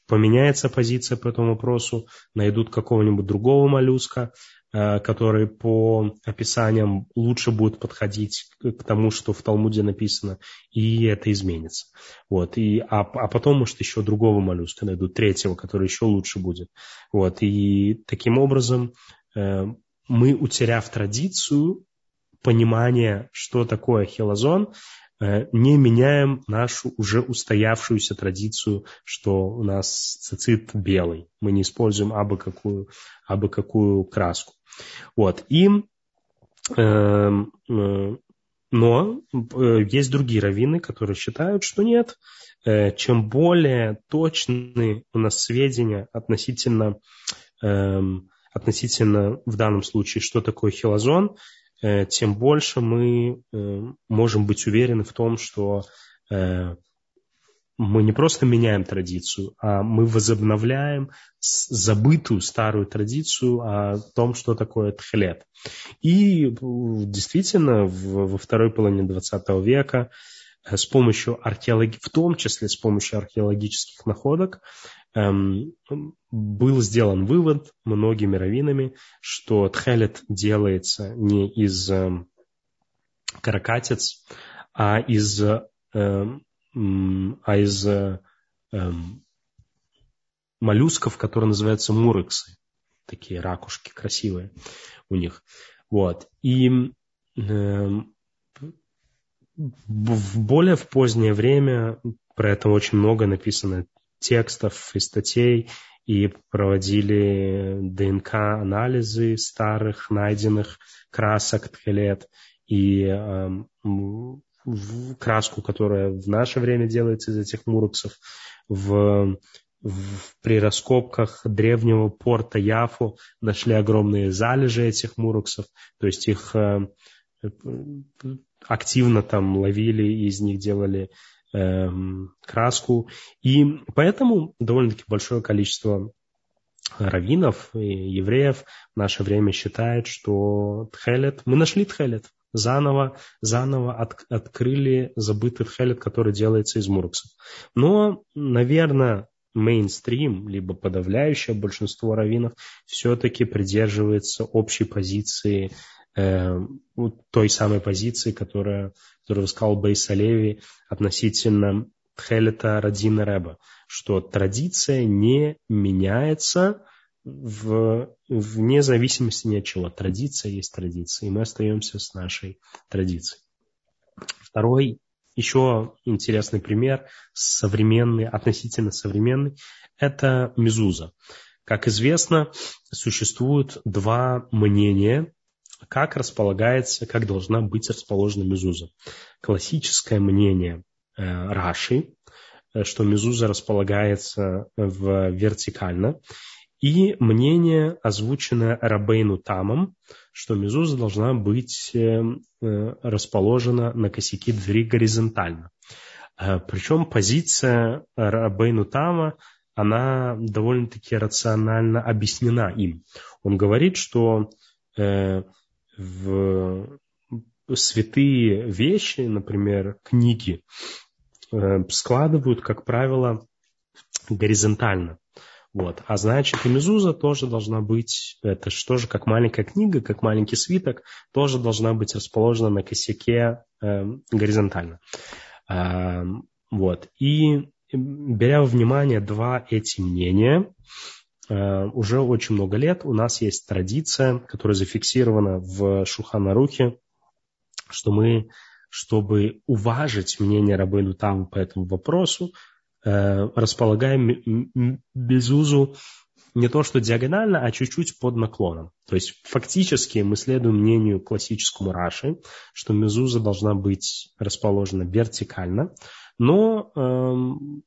поменяется позиция по этому вопросу, найдут какого-нибудь другого моллюска, который по описаниям лучше будет подходить к тому, что в Талмуде написано, и это изменится. Вот. И, а, а потом, может, еще другого моллюска найдут, третьего, который еще лучше будет. Вот. И таким образом э, мы, утеряв традицию, понимание, что такое хилазон, э, не меняем нашу уже устоявшуюся традицию, что у нас цицит белый. Мы не используем абы какую, абы какую краску. Вот. И, э, э, но э, есть другие раввины, которые считают, что нет. Э, чем более точны у нас сведения относительно, э, относительно в данном случае, что такое хилазон, э, тем больше мы э, можем быть уверены в том, что э, мы не просто меняем традицию, а мы возобновляем забытую старую традицию о том, что такое тхелет. И действительно, во второй половине двадцатого века с помощью археологии, в том числе с помощью археологических находок, эм, был сделан вывод многими раввинами, что тхелет делается не из эм, каракатиц, а из эм, а из э, э, моллюсков, которые называются мурексы. Такие ракушки красивые у них. Вот. И э, в более в позднее время про это очень много написано текстов и статей, и проводили ДНК-анализы старых найденных красок тхелет, и э, в краску, которая в наше время делается из этих мурексов, в, в, при раскопках древнего порта Яфу нашли огромные залежи этих мурексов, то есть их э, активно там ловили и из них делали э, краску. И поэтому довольно-таки большое количество раввинов и евреев в наше время считает, что тхелет, мы нашли тхелет. Заново, заново от, открыли забытый тхелет, который делается из мурексов. Но, наверное, мейнстрим, либо подавляющее большинство раввинов все-таки придерживается общей позиции, э, той самой позиции, которая, которую сказал Бейс Алеви относительно тхелета Радина Реба, что традиция не меняется В, вне зависимости ни от чего. Традиция есть традиция, и мы остаемся с нашей традицией. Второй, еще интересный пример, современный, относительно современный, это мезуза. Как известно, существует два мнения, как располагается, как должна быть расположена мезуза. Классическое мнение э, Раши, что мезуза располагается в, вертикально, и мнение, озвученное Рабейну Тамом, что мезуза должна быть расположена на косяке двери горизонтально. Причем позиция Рабейну Тама, она довольно-таки рационально объяснена им. Он говорит, что в святые вещи, например, книги, складывают, как правило, горизонтально. Вот. А значит, и мезуза тоже должна быть, это что же, как маленькая книга, как маленький свиток, тоже должна быть расположена на косяке э, горизонтально. Э, вот. И беря во внимание два эти мнения, э, уже очень много лет у нас есть традиция, которая зафиксирована в Шулхан Арухе, что мы, чтобы уважить мнение Рабейну Тама по этому вопросу, располагаем мезузу не то что диагонально, а чуть-чуть под наклоном. То есть фактически мы следуем мнению классическому Раши, что мезуза должна быть расположена вертикально, но э,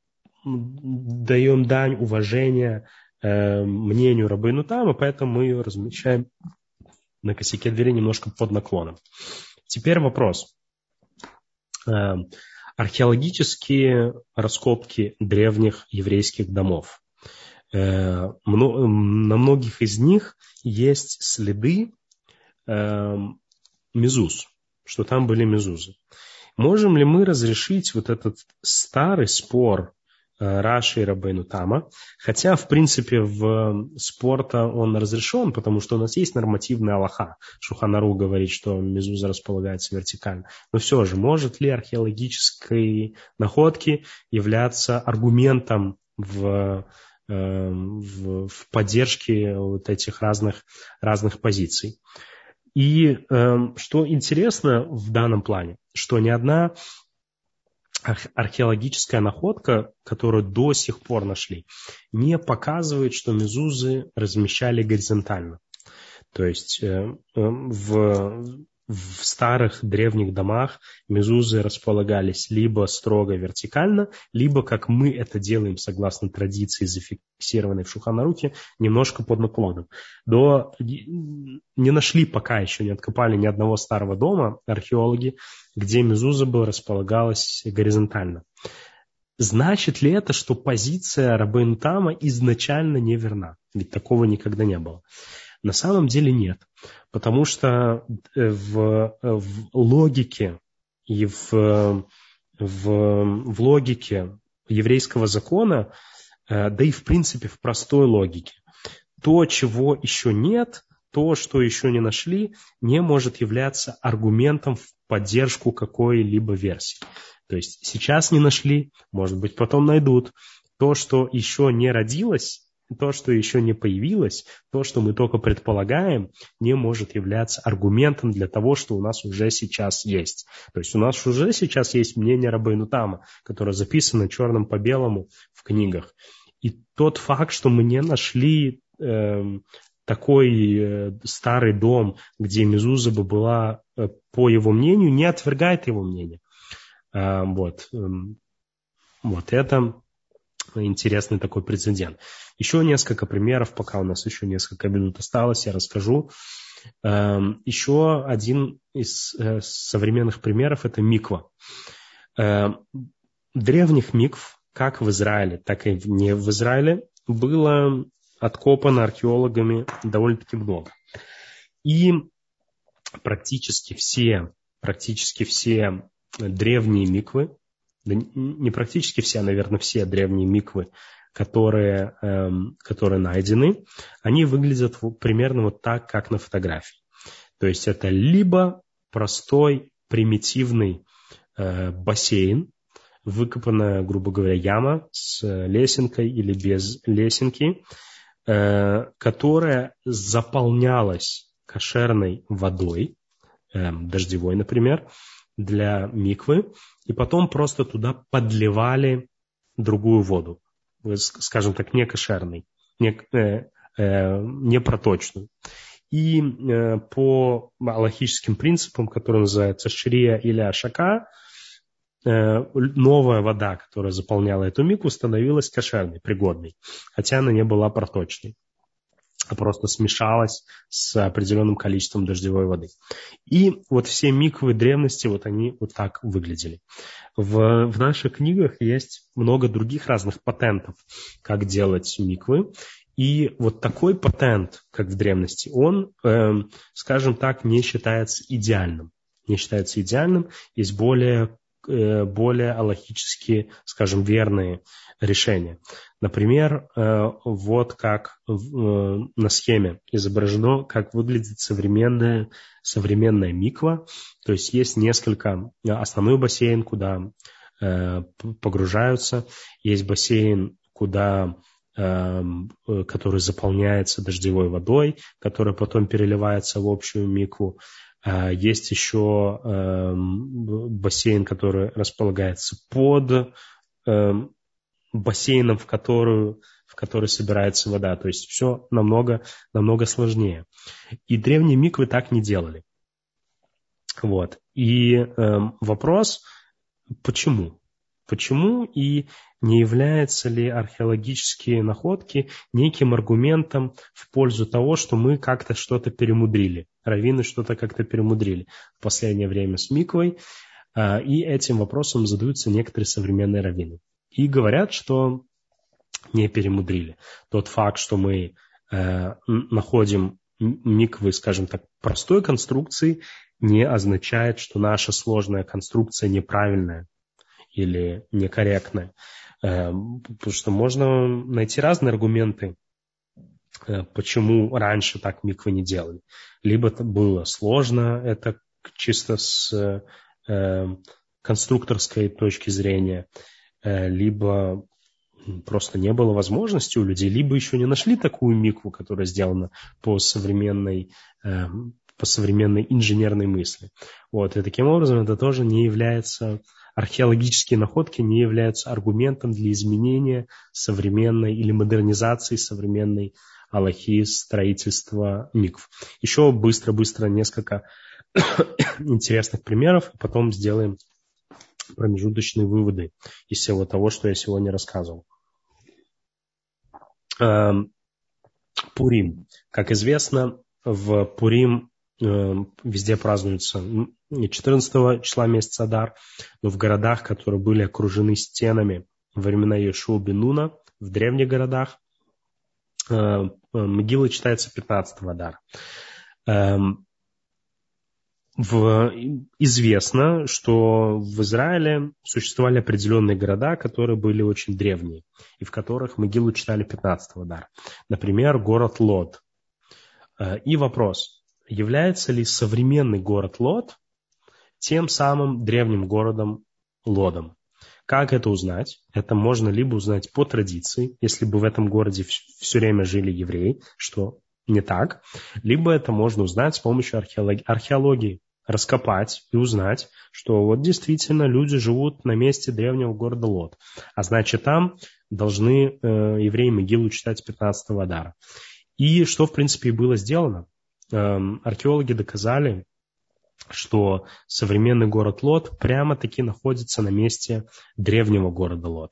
даем дань уважения э, мнению Рабейну Тама, поэтому мы ее размещаем на косяке двери немножко под наклоном. Теперь вопрос. Э, Археологические раскопки древних еврейских домов. На многих из них есть следы мезуз, что там были мезузы. Можем ли мы разрешить вот этот старый спор Раши и Рабейну Тама. Хотя, в принципе, в спорта он разрешен, потому что у нас есть нормативная алаха. Шулхан Арух говорит, что мезуза располагается вертикально. Но все же, может ли археологические находки являться аргументом в, в, в поддержке вот этих разных, разных позиций? И что интересно в данном плане, что ни одна археологическая находка, которую до сих пор нашли, не показывает, что мезузы размещали горизонтально. То есть в, в старых древних домах мезузы располагались либо строго вертикально, либо, как мы это делаем согласно традиции, зафиксированной в Шулхан Арухе, немножко под наклоном. До, не нашли пока еще, не откопали ни одного старого дома археологи, где мезуза бы располагалась горизонтально. Значит ли это, что позиция Рабейну Тама изначально неверна? Ведь такого никогда не было. На самом деле нет, потому что в, в логике и в, в, в логике еврейского закона, да и в принципе в простой логике, то, чего еще нет, то, что еще не нашли, не может являться аргументом в поддержку какой-либо версии. То есть сейчас не нашли, может быть, потом найдут. То, что еще не родилось, то, что еще не появилось, то, что мы только предполагаем, не может являться аргументом для того, что у нас уже сейчас есть. То есть у нас уже сейчас есть мнение Рабейну Тама, которое записано черным по белому в книгах. И тот факт, что мы не нашли э, такой э, старый дом, где мезуза бы была, э, по его мнению, не отвергает его мнение. Э, вот. Э, вот это интересный такой прецедент. Еще несколько примеров, пока у нас еще несколько минут осталось, я расскажу. Еще один из современных примеров – это миква. Древних микв, как в Израиле, так и не в Израиле, было откопано археологами довольно-таки много. И практически все, практически все древние миквы, да не практически все, а, наверное, все древние миквы, которые, эм, которые найдены, они выглядят примерно вот так, как на фотографии. То есть это либо простой, примитивный э, бассейн, выкопанная, грубо говоря, яма с лесенкой или без лесенки, э, которая заполнялась кошерной водой, э, дождевой, например, для миквы, и потом просто туда подливали другую воду, скажем так, не кошерной, не, э, э, не проточную. И э, по алахическим принципам, которые называются шрия или ашака, э, новая вода, которая заполняла эту микву, становилась кошерной, пригодной, хотя она не была проточной, а просто смешалась с определенным количеством дождевой воды. И вот все миквы древности, вот они вот так выглядели. В, в наших книгах есть много других разных патентов, как делать миквы. И вот такой патент, как в древности, он, э, скажем так, не считается идеальным. Не считается идеальным. Есть более, э, более алахически, скажем, верные решения. Например, э, вот как э, на схеме изображено, как выглядит современная, современная миква. То есть есть несколько, основной бассейн, куда э, погружаются, есть бассейн, куда который заполняется дождевой водой, которая потом переливается в общую микву. Есть еще бассейн, который располагается под бассейном, в которую, в который собирается вода. То есть все намного, намного сложнее. И древние миквы так не делали. Вот. И вопрос, почему? Почему и не являются ли археологические находки неким аргументом в пользу того, что мы как-то что-то перемудрили, раввины что-то как-то перемудрили в последнее время с миквой, и этим вопросом задаются некоторые современные раввины. И говорят, что не перемудрили. Тот факт, что мы находим миквы, скажем так, простой конструкции, не означает, что наша сложная конструкция неправильная или некорректная. Потому что можно найти разные аргументы, почему раньше так миквы не делали. Либо это было сложно, это чисто с конструкторской точки зрения, либо просто не было возможности у людей, либо еще не нашли такую микву, которая сделана по современной, по современной инженерной мысли. Вот. И таким образом это тоже не является, археологические находки не являются аргументом для изменения современной или модернизации современной алахи строительства микв. Еще быстро-быстро несколько интересных примеров, и потом сделаем промежуточные выводы из всего того, что я сегодня рассказывал. Пурим. Как известно, в Пурим везде празднуется четырнадцатого числа месяца Адар, но в городах, которые были окружены стенами во времена Йошуа бен Нуна, в древних городах, могила читается пятнадцатого Адара. В, известно, что в Израиле существовали определенные города, которые были очень древние, и в которых могилу читали пятнадцатого Адара. Например, город Лод. И вопрос, является ли современный город Лод тем самым древним городом Лодом? Как это узнать? Это можно либо узнать по традиции, если бы в этом городе все время жили евреи, что не так, либо это можно узнать с помощью археологии, археологии, раскопать и узнать, что вот действительно люди живут на месте древнего города Лод, а значит там должны э, евреи могилу читать пятнадцатого Адара. И что в принципе и было сделано. Э, археологи доказали, что современный город Лод прямо-таки находится на месте древнего города Лод.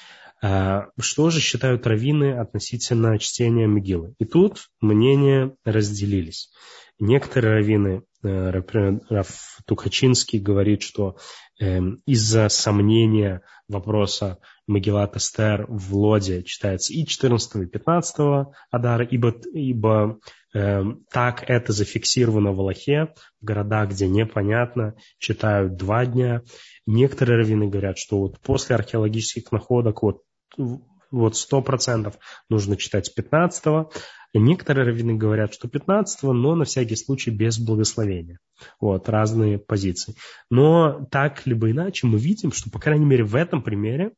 Что же считают раввины относительно чтения могилы? И тут мнения разделились. Некоторые раввины, например, Рав Тухачинский говорит, что из-за сомнения вопроса Мегилат Эстер в Лоде читается и четырнадцатого, и пятнадцатого Адара, ибо, ибо э, так это зафиксировано в Алахе, в городах, где непонятно, читают два дня. Некоторые раввины говорят, что вот после археологических находок вот, вот сто процентов нужно читать пятнадцатого. Некоторые раввины говорят, что пятнадцатого, но на всякий случай без благословения. Вот, разные позиции. Но так либо иначе мы видим, что, по крайней мере, в этом примере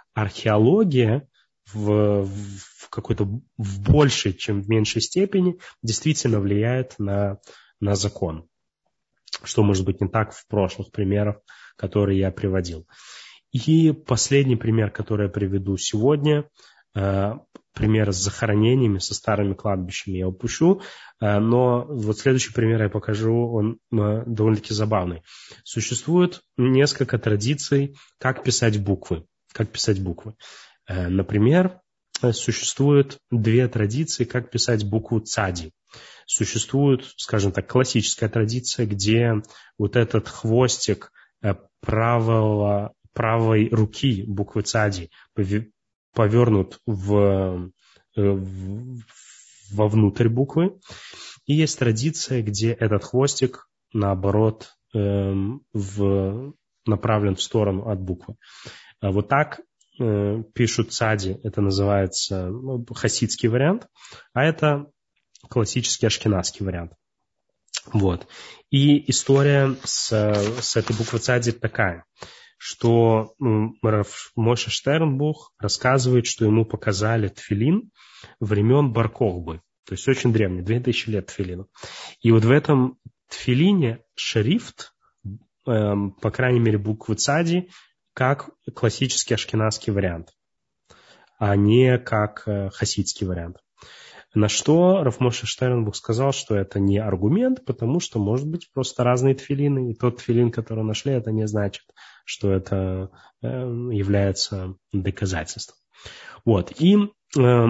археология в, в какой-то в большей, чем в меньшей степени действительно влияет на, на закон. Что может быть не так в прошлых примерах, которые я приводил. И последний пример, который я приведу сегодня, пример с захоронениями, со старыми кладбищами я упущу, но вот следующий пример я покажу, он довольно-таки забавный. Существует несколько традиций, как писать буквы. Как писать буквы. Например, существует две традиции, как писать букву цади. Существует, скажем так, классическая традиция, где вот этот хвостик правого, правой руки буквы цади повернут в, в, вовнутрь буквы. И есть традиция, где этот хвостик, наоборот, э, в, направлен в сторону от буквы. Вот так э, пишут цади, это называется ну, хасидский вариант, а это классический ашкеназский вариант. Вот. И история с, с этой буквой цади такая, что Рав Моше Штернбух рассказывает, что ему показали тфилин времен Бар-Кохбы, то есть очень древний, две тысячи лет тфилину. И вот в этом тфилине шрифт, э, по крайней мере буквы цади, как классический ашкеназский вариант, а не как э, хасидский вариант. На что Рав Моше Штернбух сказал, что это не аргумент, потому что, может быть, просто разные тфилины, и тот тфилин, который нашли, это не значит, что это э, является доказательством. Вот. И э,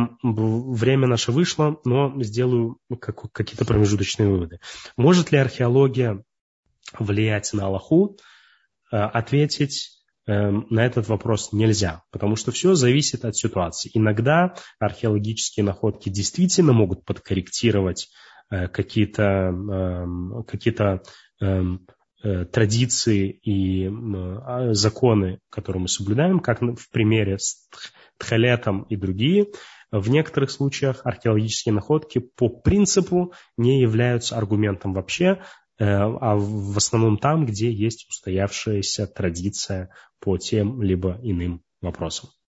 время наше вышло, но сделаю как, какие-то промежуточные выводы. Может ли археология влиять на Алаху? Э, ответить на этот вопрос нельзя, потому что все зависит от ситуации. Иногда археологические находки действительно могут подкорректировать какие-то, какие-то традиции и законы, которые мы соблюдаем, как в примере с Тхелетом и другие, в некоторых случаях археологические находки по принципу не являются аргументом вообще, а в основном там, где есть устоявшаяся традиция по тем либо иным вопросам.